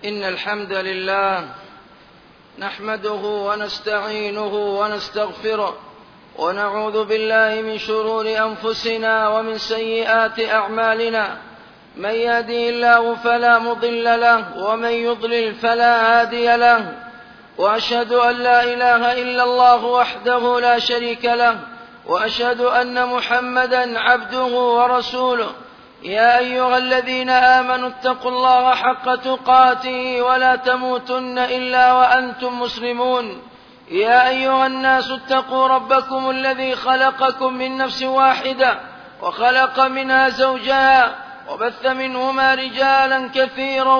إن الحمد لله نحمده ونستعينه ونستغفره ونعوذ بالله من شرور أنفسنا ومن سيئات أعمالنا. من يهده الله فلا مضل له ومن يضلل فلا هادي له، وأشهد أن لا إله إلا الله وحده لا شريك له، وأشهد أن محمدا عبده ورسوله. يا أيها الذين آمنوا اتقوا الله حق تقاته ولا تموتن إلا وأنتم مسلمون. يا أيها الناس اتقوا ربكم الذي خلقكم من نفس واحدة وخلق منها زوجها وبث منهما رجالا كثيرا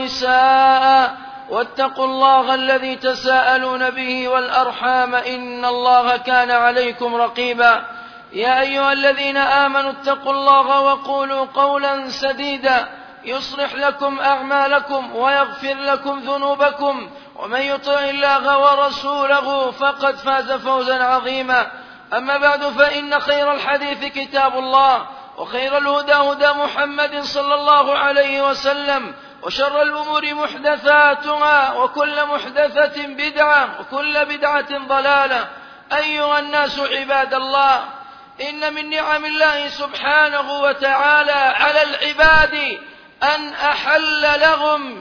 ونساء، واتقوا الله الذي تساءلون به والأرحام إن الله كان عليكم رقيبا. يا أيها الذين آمنوا اتقوا الله وقولوا قولا سديدا يصلح لكم أعمالكم ويغفر لكم ذنوبكم، ومن يطع الله ورسوله فقد فاز فوزا عظيما. أما بعد، فإن خير الحديث كتاب الله، وخير الهدى هدى محمد صلى الله عليه وسلم، وشر الأمور محدثاتها وكل محدثة بدعة وكل بدعة ضلالة. أيها الناس عباد الله، إن من نعم الله سبحانه وتعالى على العباد أن أحل لهم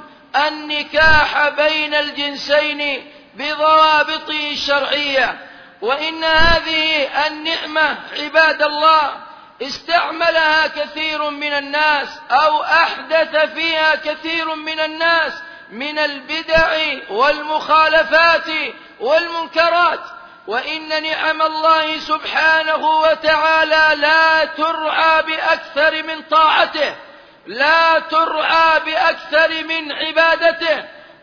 النكاح بين الجنسين بضوابطه الشرعية، وإن هذه النعمة عباد الله استعملها كثير من الناس أو أحدث فيها كثير من الناس من البدع والمخالفات والمنكرات. وإن نعم الله سبحانه وتعالى لا ترعى بأكثر من طاعته، لا ترعى بأكثر من عبادته.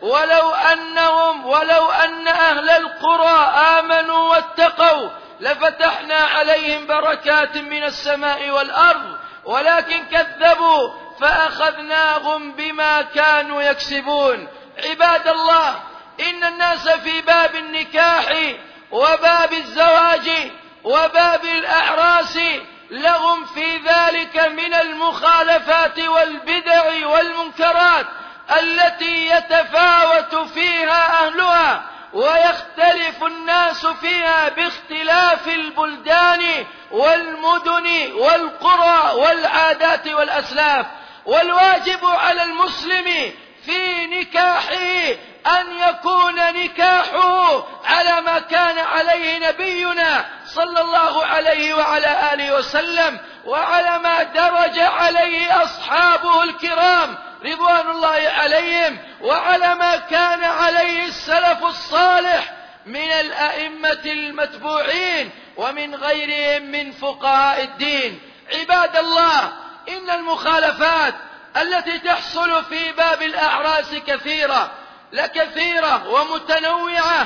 ولو أن أهل القرى آمنوا واتقوا لفتحنا عليهم بركات من السماء والأرض، ولكن كذبوا فأخذناهم بما كانوا يكسبون. عباد الله، إن الناس في باب النكاح وباب الزواج وباب الأعراس لهم في ذلك من المخالفات والبدع والمنكرات التي يتفاوت فيها أهلها ويختلف الناس فيها باختلاف البلدان والمدن والقرى والعادات والأسلاف. والواجب على المسلم في نكاحه أن يكون نكاحه على ما كان عليه نبينا صلى الله عليه وعلى آله وسلم، وعلى ما درج عليه أصحابه الكرام رضوان الله عليهم، وعلى ما كان عليه السلف الصالح من الأئمة المتبوعين ومن غيرهم من فقهاء الدين. عباد الله، إن المخالفات التي تحصل في باب الأعراس كثيرة ومتنوعة،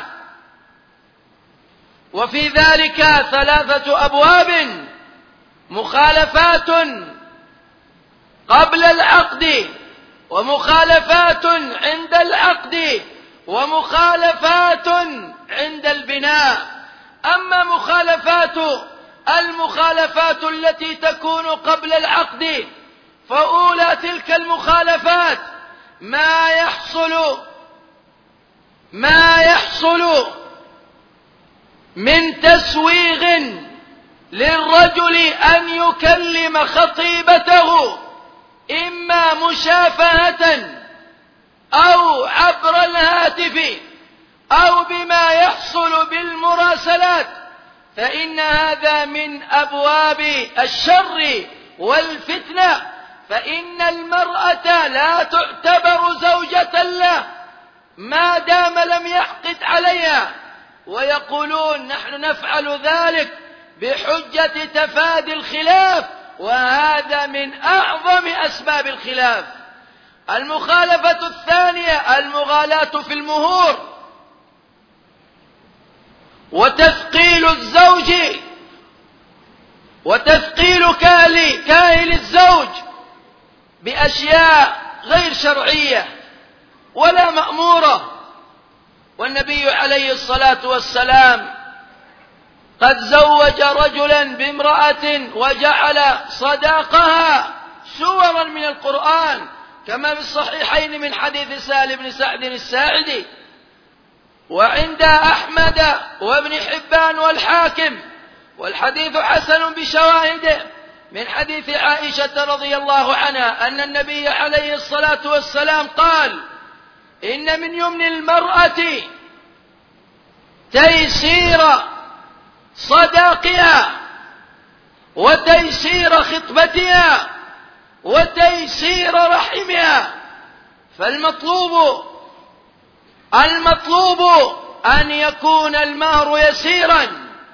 وفي ذلك 3 أبواب: مخالفات قبل العقد، ومخالفات عند العقد، ومخالفات عند البناء. أما المخالفات التي تكون قبل العقد، فأولى تلك المخالفات ما يحصل من تسويغ للرجل أن يكلم خطيبته إما مشافهة أو عبر الهاتف أو بما يحصل بالمراسلات، فإن هذا من أبواب الشر والفتنة، فإن المرأة لا تعتبر زوجة له ما دام لم يعقد عليها، ويقولون نحن نفعل ذلك بحجة تفادي الخلاف، وهذا من أعظم أسباب الخلاف. المخالفة الثانية المغالاة في المهور، وتثقيل الزوج وتثقيل كاهل الزوج بأشياء غير شرعية ولا مأمورة. والنبي عليه الصلاة والسلام قد زوج رجلا بامرأة وجعل صداقها سورا من القرآن، كما في الصحيحين من حديث سهل بن سعد الساعدي، وعند أحمد وابن حبان والحاكم، والحديث حسن بشواهده، من حديث عائشة رضي الله عنها أن النبي عليه الصلاة والسلام قال: إن من يمن المرأة تيسير صداقها وتيسير خطبتها وتيسير رحمها. فالمطلوب أن يكون المهر يسيرا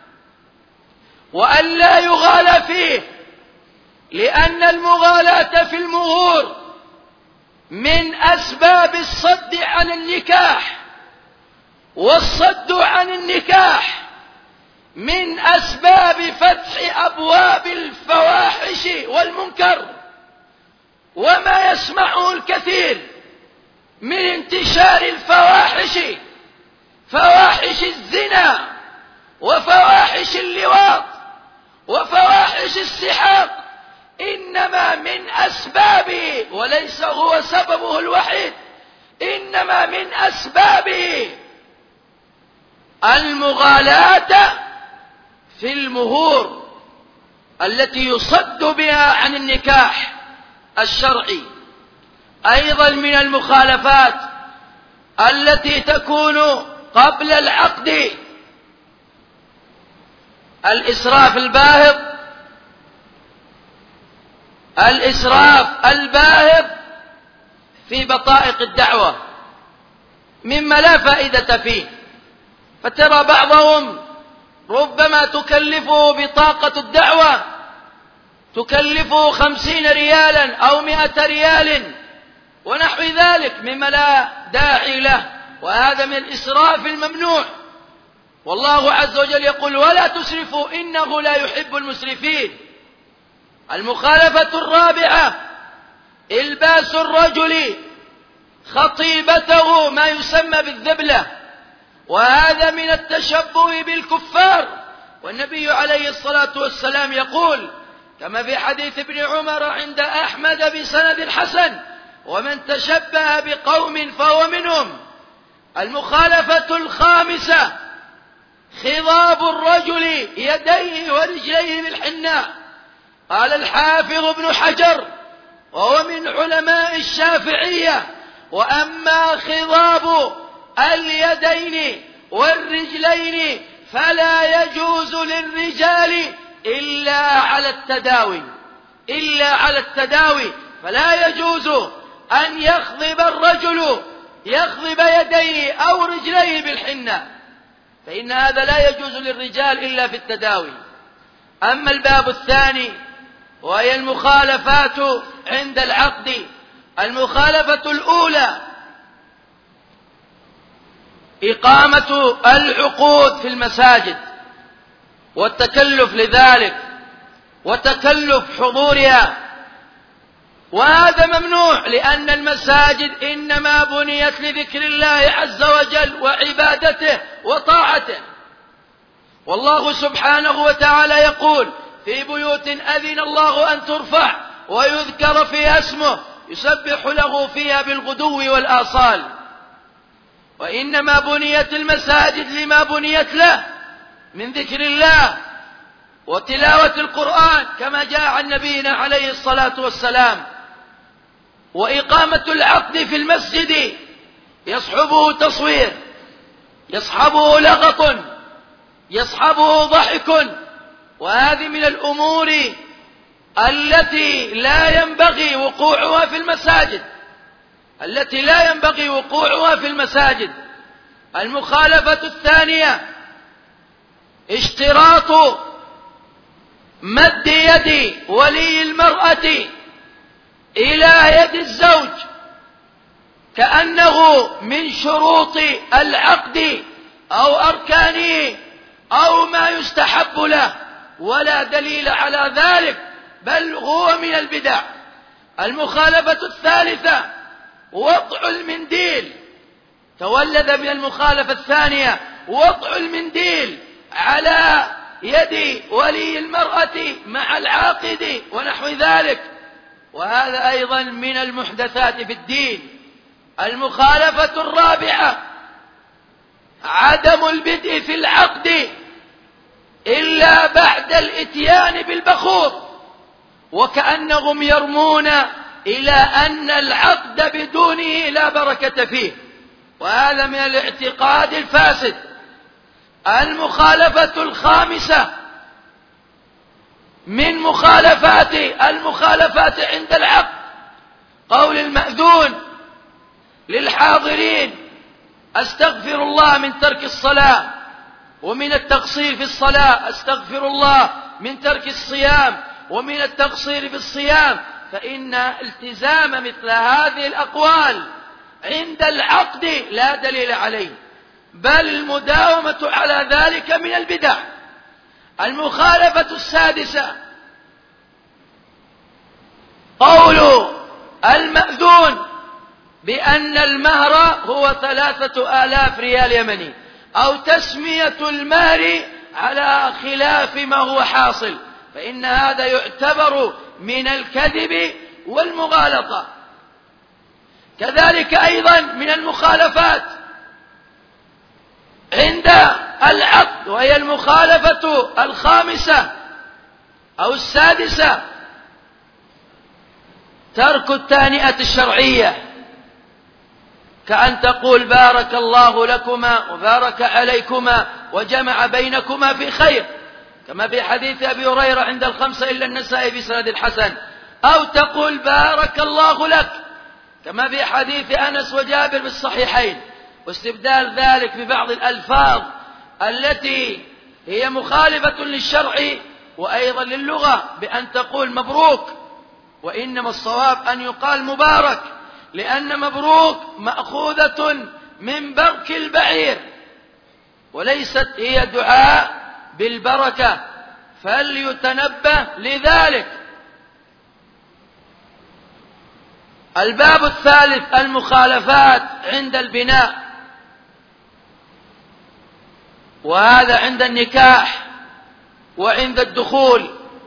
وأن لا يغالى فيه، لأن المغالاة في المهور من أسباب الصد عن النكاح، والصد عن النكاح من أسباب فتح أبواب الفواحش والمنكر، وما يسمعه الكثير من انتشار الفواحش، فواحش الزنا وفواحش اللواط وفواحش السحاق، إنما من أسبابه، وليس هو سببه الوحيد، إنما من أسبابه المغالاة في المهور التي يصد بها عن النكاح الشرعي. أيضا من المخالفات التي تكون قبل العقد الإسراف الباهظ في بطائق الدعوة، مما لا فائدة فيه. فترى بعضهم ربما تكلفه بطاقة الدعوة تكلفه 50 ريالا أو 100 ريال ونحو ذلك، مما لا داعي له، وهذا من الإسراف الممنوع. والله عز وجل يقول: ولا تسرفوا إنه لا يحب المسرفين. المخالفة الرابعة: إلباس الرجل خطيبته ما يسمى بالذبلة، وهذا من التشبه بالكفار. والنبي عليه الصلاة والسلام يقول كما في حديث ابن عمر عند أحمد بسند حسن: ومن تشبه بقوم فهو منهم. المخالفة الخامسة: خضاب الرجل يديه ورجليه بالحناء. قال الحافظ ابن حجر وهو من علماء الشافعية: وأما خضاب اليدين والرجلين فلا يجوز للرجال إلا على التداوي، فلا يجوز أن يخضب الرجل يديه أو رجليه بالحنة، فإن هذا لا يجوز للرجال إلا في التداوي. أما الباب الثاني وهي المخالفات عند العقد: المخالفة الأولى إقامة العقود في المساجد والتكلف لذلك وتكلف حضورها، وهذا ممنوع، لأن المساجد إنما بنيت لذكر الله عز وجل وعبادته وطاعته. والله سبحانه وتعالى يقول: في بيوت أذن الله أن ترفع ويذكر فيها اسمه يسبح له فيها بالغدو والآصال. وإنما بنيت المساجد لما بنيت له من ذكر الله وتلاوة القرآن كما جاء عن نبينا عليه الصلاة والسلام. وإقامة العقد في المسجد يصحبه تصوير، يصحبه لغط، يصحبه ضحك، وهذه من الأمور التي لا ينبغي وقوعها في المساجد. المخالفة الثانية: اشتراط مد يد ولي المرأة إلى يد الزوج كأنه من شروط العقد أو أركانه أو ما يستحب له، ولا دليل على ذلك، بل هو من البدع. المخالفة الثالثة: وضع المنديل، تولد من المخالفة الثانية وضع المنديل على يد ولي المرأة مع العاقد ونحو ذلك، وهذا أيضا من المحدثات في الدين. المخالفة الرابعة عدم البدء في العقد إلا بعد الإتيان بالبخور، وكأنهم يرمون إلى أن العقد بدونه لا بركة فيه، وهذا من الاعتقاد الفاسد. المخالفة الخامسة من المخالفات عند العقد قول المأذون للحاضرين أستغفر الله من ترك الصلاة، ومن التقصير في الصلاة أستغفر الله من ترك الصيام، ومن التقصير في الصيام، فإن التزام مثل هذه الأقوال عند العقد لا دليل عليه، بل المداومة على ذلك من البدع. المخالفة السادسة قول المأذون بأن المهر هو 3000 ريال يمني، أو تسمية المهر على خلاف ما هو حاصل، فإن هذا يعتبر من الكذب والمغالطة. كذلك أيضا من المخالفات عند العقد، وهي المخالفة الخامسة أو السادسة ترك التهنئة الشرعية، كأن تقول بارك الله لكما وبارك عليكما وجمع بينكما في خير، كما في حديث أبي هريرة عند الخمسة إلا النسائي بسند الحسن، أو تقول بارك الله لك كما في حديث أنس وجابر بالصحيحين، واستبدال ذلك ببعض الألفاظ التي هي مخالفة للشرع وأيضا للغة، بأن تقول مبروك، وإنما الصواب أن يقال مبارك، لأن مبروك مأخوذة من برك البعير وليست هي دعاء بالبركة، فليتنبه لذلك. الباب الثالث المخالفات عند البناء، وهذا عند النكاح وعند الدخول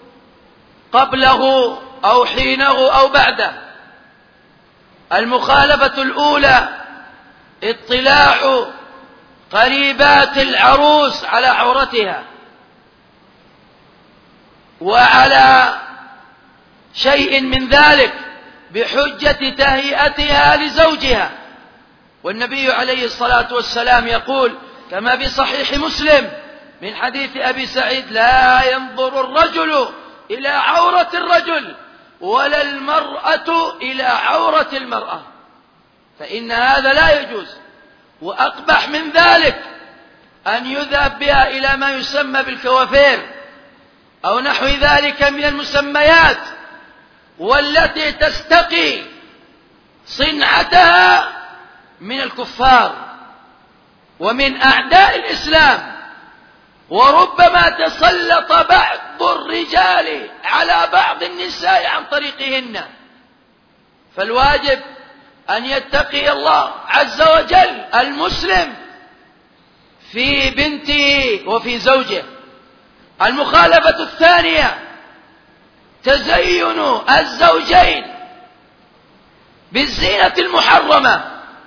قبله أو حينه أو بعده. المخالفة الأولى اطلاع قريبات العروس على عورتها وعلى شيء من ذلك بحجة تهيئتها لزوجها، والنبي عليه الصلاة والسلام يقول كما في صحيح مسلم من حديث أبي سعيد لا ينظر الرجل إلى عورة الرجل ولا المرأة إلى عورة المرأة، فإن هذا لا يجوز. وأقبح من ذلك أن يذهب بها إلى ما يسمى بالكوافير أو نحو ذلك من المسميات، والتي تستقي صنعتها من الكفار ومن أعداء الإسلام، وربما تسلط بعض الرجال على بعض النساء عن طريقهن. فالواجب أن يتقي الله عز وجل المسلم في بنته وفي زوجه. المخالفة الثانية تزين الزوجين بالزينة المحرمة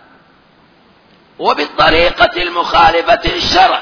وبالطريقة المخالفة للشرع،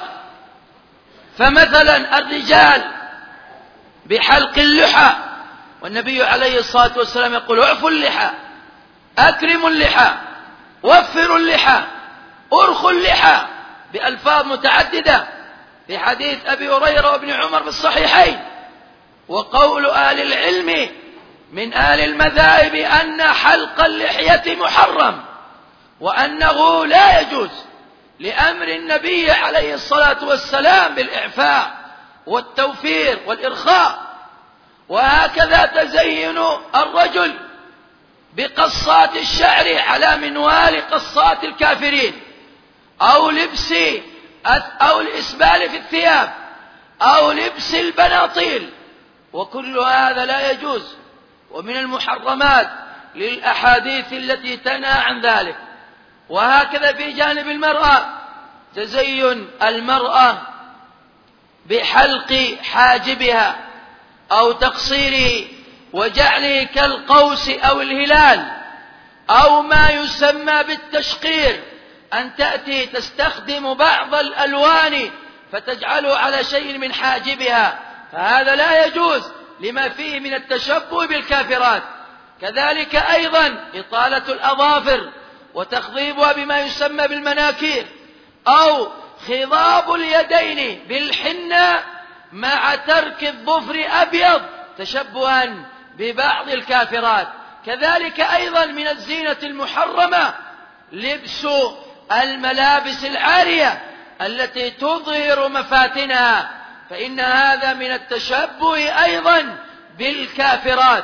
فمثلا الرجال بحلق اللحى، والنبي عليه الصلاة والسلام يقول اعفوا اللحى، أكرموا اللحى، وفروا اللحى، أرخوا اللحى، بألفاظ متعددة في حديث أبي هريرة وابن عمر بالصحيحين. وقول أهل العلم من أهل المذاهب أن حلق اللحية محرم وأنه لا يجوز لأمر النبي عليه الصلاة والسلام بالإعفاء والتوفير والإرخاء. وهكذا تزين الرجل بقصات الشعر على منوال قصات الكافرين، أو لبس أو الإسبال في الثياب، أو لبس البناطيل، وكل هذا لا يجوز، ومن المحرمات للأحاديث التي تنهى عن ذلك. وهكذا في جانب المرأة تزين المرأة بحلق حاجبها أو تقصيره وجعله كالقوس أو الهلال، أو ما يسمى بالتشقير، أن تأتي تستخدم بعض الألوان فتجعله على شيء من حاجبها، فهذا لا يجوز لما فيه من التشبه بالكافرات. كذلك أيضا إطالة الأظافر وتخضيبها بما يسمى بالمناكير، أو خضاب اليدين بالحنة مع ترك الظفر أبيض تشبها ببعض الكافرات. كذلك أيضا من الزينة المحرمة لبس الملابس العارية التي تظهر مفاتنها، فإن هذا من التشبه أيضا بالكافرات.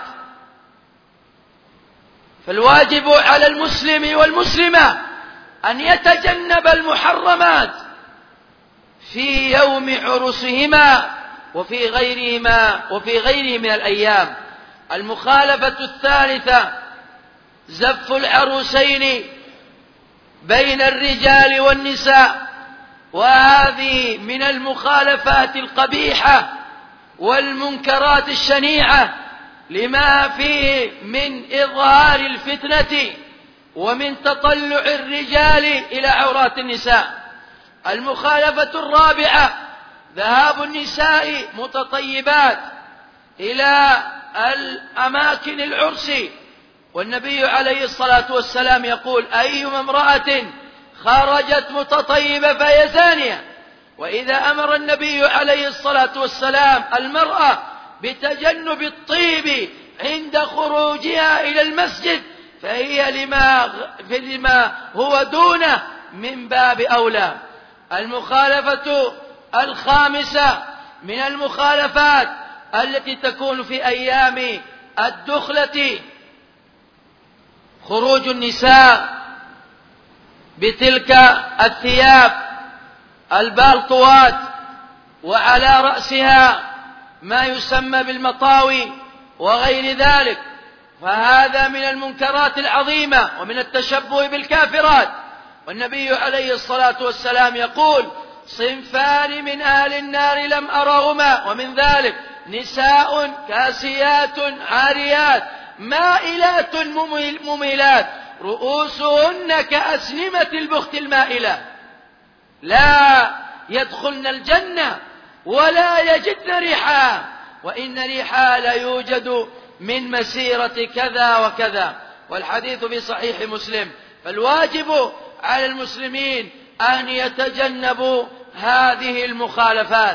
فالواجب على المسلم والمسلمة أن يتجنب المحرمات في يوم عرسهما وفي غيره من الأيام. المخالفة الثالثة زف العروسين بين الرجال والنساء، وهذه من المخالفات القبيحة والمنكرات الشنيعة لما فيه من إظهار الفتنة ومن تطلع الرجال إلى عورات النساء. المخالفة الرابعة ذهاب النساء متطيبات إلى الأماكن العرس، والنبي عليه الصلاة والسلام يقول: أيما امرأة خرجت متطيبة فهي زانية. وإذا أمر النبي عليه الصلاة والسلام المرأة بتجنب الطيب عند خروجها إلى المسجد فهي لما هو دونه من باب أولى. المخالفة الخامسة من المخالفات التي تكون في أيام الدخلة خروج النساء بتلك الثياب البالطوات وعلى رأسها ما يسمى بالمطاوي وغير ذلك، فهذا من المنكرات العظيمة ومن التشبه بالكافرات. والنبي عليه الصلاة والسلام يقول: صنفان من أهل النار لم أرهما، ومن ذلك نساء كاسيات عاريات مائلات مميلات رؤوسهن كأسنمة البخت المائلة، لا يدخلن الجنة ولا يجدن ريحها، وإن ريحها لا يوجد من مسيرة كذا وكذا. والحديث في صحيح مسلم. فالواجب على المسلمين أن يتجنبوا هذه المخالفات.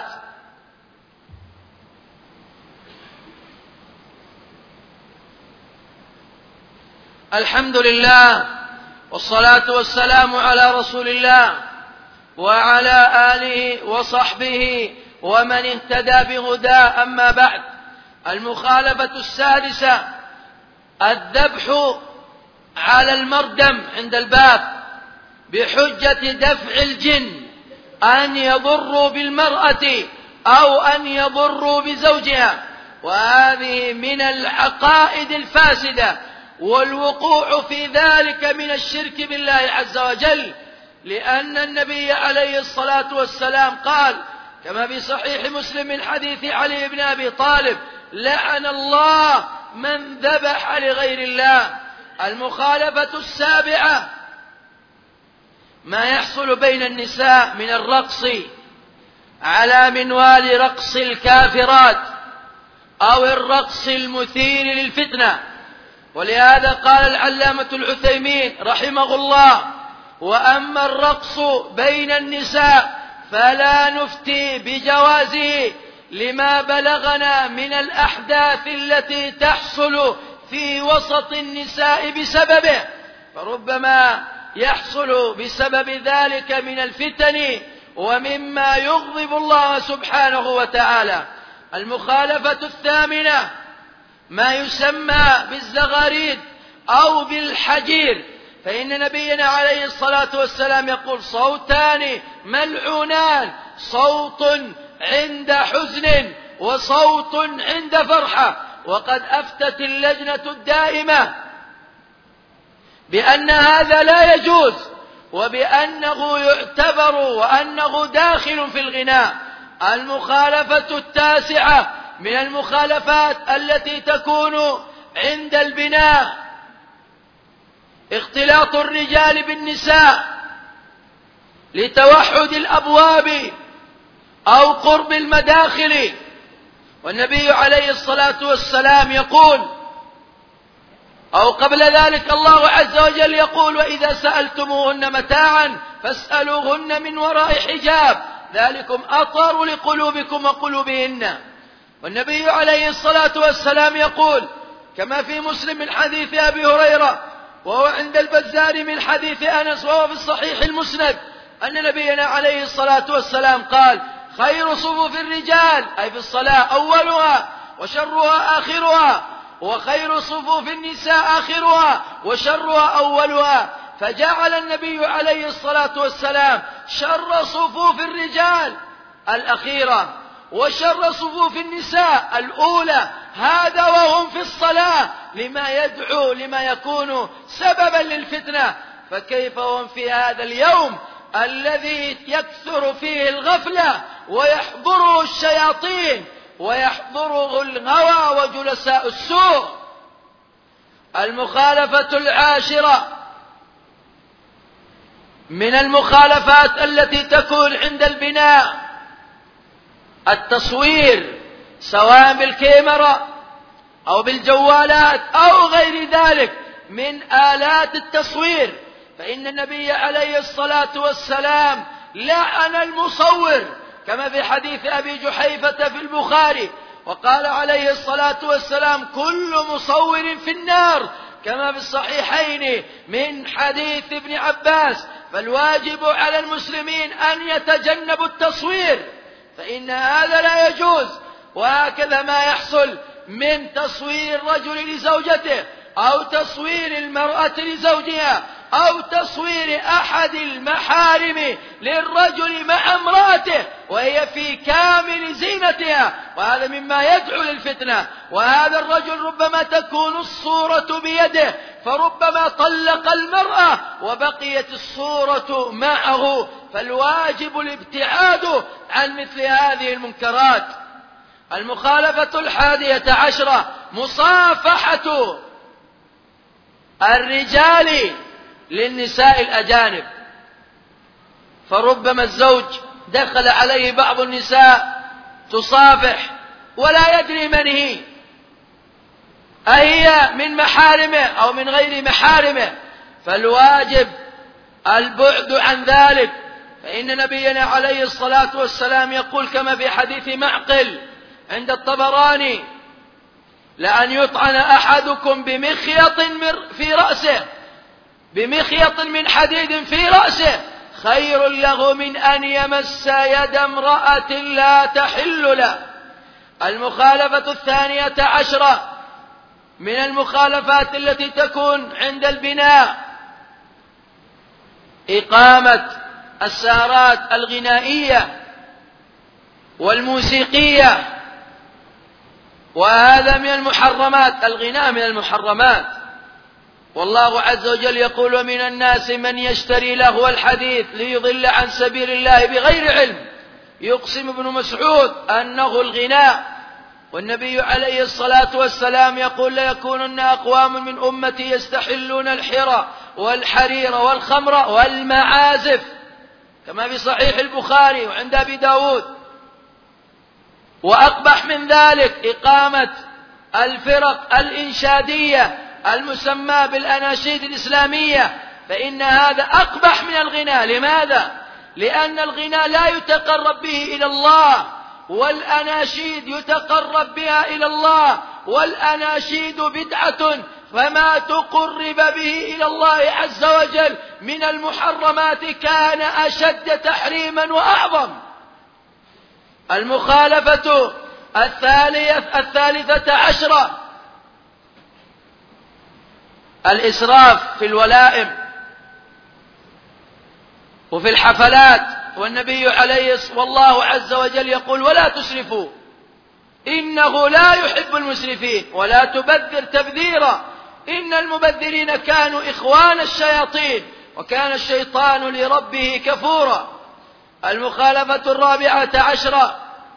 الحمد لله والصلاة والسلام على رسول الله وعلى آله وصحبه ومن اهتدى بهداه، أما بعد. المخالفة السادسة الذبح على المردم عند الباب بحجة دفع الجن أن يضروا بالمرأة أو أن يضروا بزوجها، وهذه من العقائد الفاسدة، والوقوع في ذلك من الشرك بالله عز وجل، لأن النبي عليه الصلاة والسلام قال كما في صحيح مسلم من حديث علي بن أبي طالب: لعن الله من ذبح لغير الله. المخالفة السابعة ما يحصل بين النساء من الرقص على منوال رقص الكافرات أو الرقص المثير للفتنة. ولهذا قال العلامة العثيمين رحمه الله: وأما الرقص بين النساء فلا نفتي بجوازه لما بلغنا من الأحداث التي تحصل في وسط النساء بسببه، فربما يحصل بسبب ذلك من الفتن ومما يغضب الله سبحانه وتعالى. المخالفة الثامنة ما يسمى بالزغاريد أو بالحجير، فإن نبينا عليه الصلاة والسلام يقول: صوتان ملعونان، صوت عند حزن وصوت عند فرحة. وقد أفتت اللجنة الدائمة بأن هذا لا يجوز، وبأنه يعتبر وأنه داخل في الغناء. المخالفة التاسعة من المخالفات التي تكون عند البناء اختلاط الرجال بالنساء لتوحد الأبواب أو قرب المداخل. والنبي عليه الصلاة والسلام يقول، أو قبل ذلك الله عز وجل يقول: وإذا سألتموهن متاعا فاسألوهن من وراء حجاب ذلكم أطهر لقلوبكم وقلوبهن. والنبي عليه الصلاة والسلام يقول كما في مسلم من حديث أبي هريرة، وهو عند البزار من حديث أنس، وهو في الصحيح المسند، أن نبينا عليه الصلاة والسلام قال: خير صفوف الرجال أي في الصلاة أولها وشرها آخرها، وخير صفوف النساء آخرها وشرها أولها. فجعل النبي عليه الصلاة والسلام شر صفوف الرجال الأخيرة وشر صفوف النساء الأولى، هذا وهم في الصلاة، لما يكون سببا للفتنة. فكيف هم في هذا اليوم الذي يكثر فيه الغفلة ويحضره الشياطين ويحضره الهوى وجلساء السوء؟ المخالفة العاشرة من المخالفات التي تكون عند البناء التصوير، سواء بالكاميرا أو بالجوالات أو غير ذلك من آلات التصوير. فإن النبي عليه الصلاة والسلام لعن المصور، كما في حديث أبي جحيفة في البخاري، وقال عليه الصلاة والسلام: كل مصور في النار، كما في الصحيحين من حديث ابن عباس. فالواجب على المسلمين أن يتجنبوا التصوير، فإن هذا لا يجوز. وهكذا ما يحصل من تصوير الرجل لزوجته، أو تصوير المرأة لزوجها، أو تصوير أحد المحارم للرجل مع امرأته وهي في كامل زينتها، وهذا مما يدعو للفتنة. وهذا الرجل ربما تكون الصورة بيده، فربما طلق المرأة وبقيت الصورة معه. فالواجب الابتعاد عن مثل هذه المنكرات. المخالفة 11 مصافحة الرجال للنساء الأجانب. فربما الزوج دخل عليه بعض النساء تصافح ولا يدري من هي، أهي من محارمه أو من غير محارمه. فالواجب البعد عن ذلك. فإن نبينا عليه الصلاة والسلام يقول كما في حديث معقل عند الطبراني: لأن يطعن أحدكم بمخيط في رأسه، بمخيط من حديد في رأسه، خير له من أن يمس يد امرأة لا تحل له. المخالفة 12 من المخالفات التي تكون عند البناء إقامة السهرات الغنائية والموسيقية، وهذا من المحرمات. الغناء من المحرمات. والله عز وجل يقول: ومن الناس من يشتري لهو الحديث ليضل عن سبيل الله بغير علم. يقسم ابن مسعود أنه الغناء. والنبي عليه الصلاة والسلام يقول: ليكونن أقوام من أمتي يستحلون الحرى والحرير والخمر والمعازف، كما في صحيح البخاري وعند أبي داود. وأقبح من ذلك إقامة الفرق الإنشادية المسمى بالأناشيد الإسلامية، فإن هذا أقبح من الغناء. لماذا؟ لأن الغناء لا يتقرب به إلى الله، والأناشيد يتقرب بها إلى الله، والأناشيد بدعة، فما تقرب به إلى الله عز وجل من المحرمات كان أشد تحريما وأعظم. المخالفة 13 الإسراف في الولائم وفي الحفلات. والنبي عليه والله عز وجل يقول: ولا تسرفوا إنه لا يحب المسرفين ولا تبذر تبذيرا إن المبذرين كانوا إخوان الشياطين وكان الشيطان لربه كفورا. المخالفة 14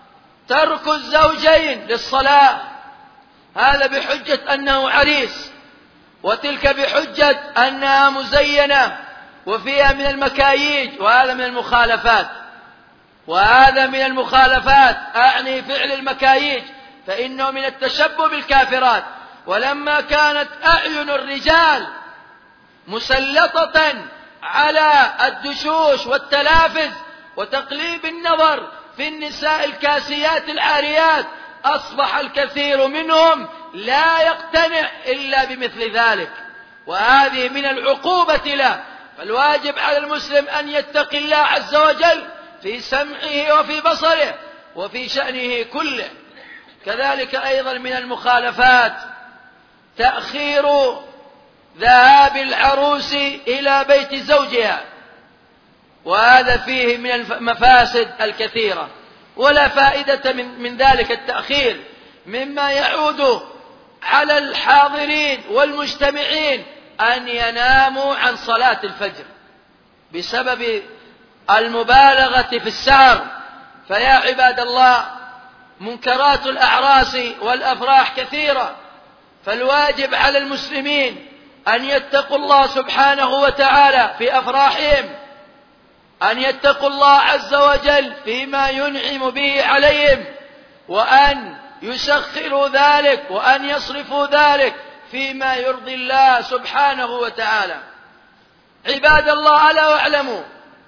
ترك الزوجين للصلاة، هذا بحجة أنه عريس، وتلك بحجة أنها مزينة وفيها من المكاييج، وهذا من المخالفات، وهذا من المخالفات، أعني فعل المكاييج، فإنه من التشبه بالكافرات. ولما كانت أعين الرجال مسلطة على الدشوش والتلافز وتقليب النظر في النساء الكاسيات العاريات، أصبح الكثير منهم لا يقتنع إلا بمثل ذلك، وهذه من العقوبة له. فالواجب على المسلم أن يتقي الله عز وجل في سمعه وفي بصره وفي شأنه كله. كذلك أيضا من المخالفات تأخير ذهاب العروس إلى بيت زوجها، وهذا فيه من المفاسد الكثيرة، ولا فائدة من ذلك التأخير، مما يعود على الحاضرين والمجتمعين أن يناموا عن صلاة الفجر بسبب المبالغة في السهر. فيا عباد الله، منكرات الأعراس والأفراح كثيرة، فالواجب على المسلمين أن يتقوا الله سبحانه وتعالى في أفراحهم، أن يتقوا الله عز وجل فيما ينعم به عليهم، وأن يسخروا ذلك وأن يصرفوا ذلك فيما يرضي الله سبحانه وتعالى. عباد الله، ألا واعلموا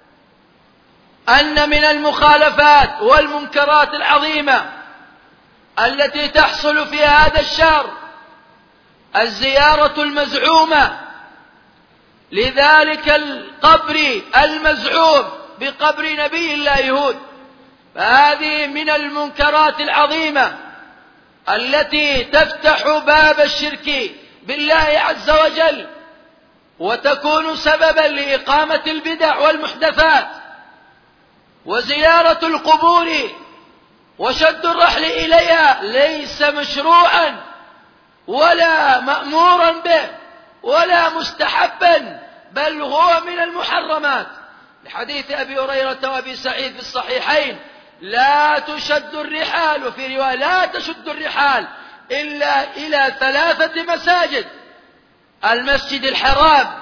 أن من المخالفات والمنكرات العظيمة التي تحصل في هذا الشهر الزيارة المزعومة لذلك القبر المزعوم بقبر نبي الله هود. فهذه من المنكرات العظيمة التي تفتح باب الشرك بالله عز وجل، وتكون سببا لإقامة البدع والمحدثات. وزيارة القبور وشد الرحل إليها ليس مشروعا ولا مأمورا به ولا مستحبا، بل هو من المحرمات، لحديث أبي هريرة وأبي سعيد في الصحيحين: لا تشد الرحال، وفي رواية لا تشد الرحال إلا إلى 3 مساجد: المسجد الحرام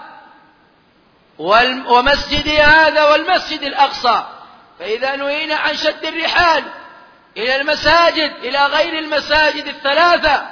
ومسجد هذا والمسجد الأقصى. فإذا نهينا عن شد الرحال إلى المساجد إلى غير المساجد 3،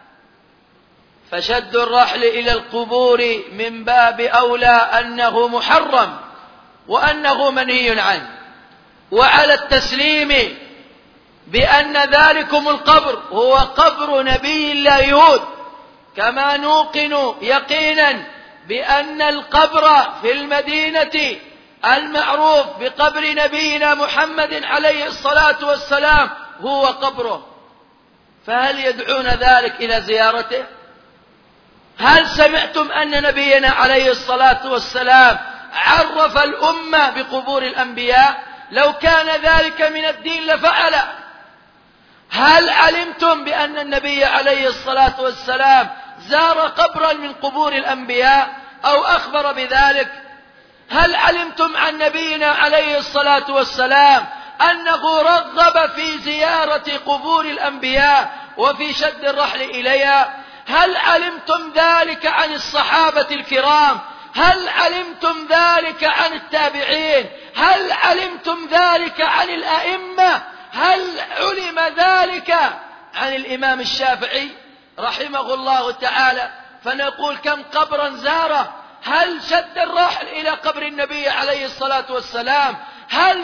فشد الرحل إلى القبور من باب أولى أنه محرم وأنه منهي عنه. وعلى التسليم بأن ذلكم القبر هو قبر نبي الله هود، كما نوقن يقينا بأن القبر في المدينة المعروف بقبر نبينا محمد عليه الصلاة والسلام هو قبره، فهل يدعون ذلك إلى زيارته؟ هل سمعتم أن نبينا عليه الصلاة والسلام عرف الأمة بقبور الأنبياء؟ لو كان ذلك من الدين لفعل. هل علمتم بأن النبي عليه الصلاة والسلام زار قبرا من قبور الأنبياء أو أخبر بذلك؟ هل علمتم عن نبينا عليه الصلاة والسلام أنه رغب في زيارة قبور الأنبياء وفي شد الرحل إليها؟ هل علمتم ذلك عن الصحابة الكرام؟ هل علمتم ذلك عن التابعين؟ هل علمتم ذلك عن الأئمة؟ هل علم ذلك عن الإمام الشافعي رحمه الله تعالى؟ فنقول كم قبرا زاره. هل شد الرحل إلى قبر النبي عليه الصلاة والسلام؟ هل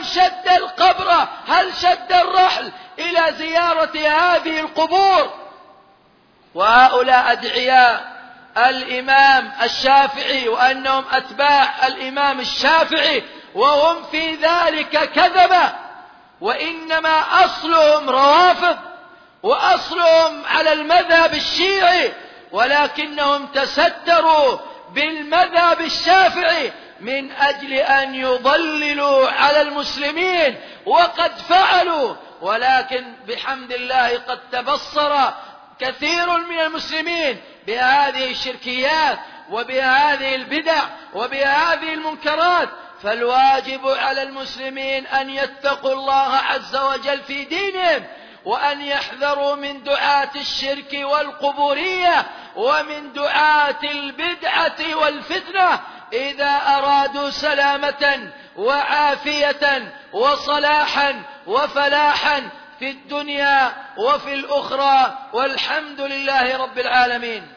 شد الرحل إلى زيارة هذه القبور؟ وهؤلاء أدعياء الإمام الشافعي وأنهم أتباع الإمام الشافعي، وهم في ذلك كذبة، وإنما أصلهم روافض وأصلهم على المذهب الشيعي، ولكنهم تستروا بالمذهب الشافعي من أجل أن يضللوا على المسلمين، وقد فعلوا. ولكن بحمد الله قد تبصر كثير من المسلمين بهذه الشركيات وبهذه البدع وبهذه المنكرات. فالواجب على المسلمين أن يتقوا الله عز وجل في دينهم، وأن يحذروا من دعاة الشرك والقبورية ومن دعاة البدعة والفتنة إذا أرادوا سلامة وعافية وصلاحا وفلاحا في الدنيا وفي الأخرى، والحمد لله رب العالمين.